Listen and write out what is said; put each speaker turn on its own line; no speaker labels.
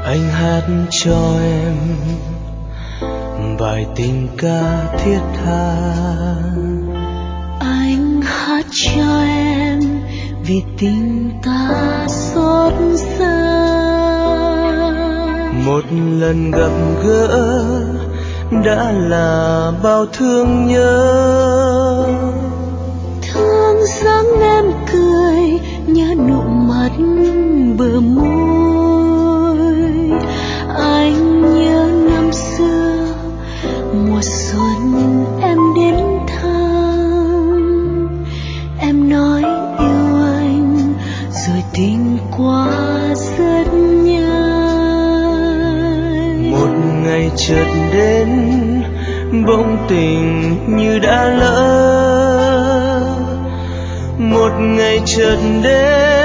Anh hát cho em bài tình ca thiết tha.
Anh hát cho em vì tình ta xót xa.
Một lần gặp gỡ đã là bao thương nhớ.
Thương dáng em cười, nhớ nụ mặt bờ môi. Anh nhớ năm xưa mùa xuân em đến thăm. Em nói yêu anh rồi tình qua rất nhanh.
Một ngày chợt đến bỗng tình như đã lỡ. Một ngày chợt đến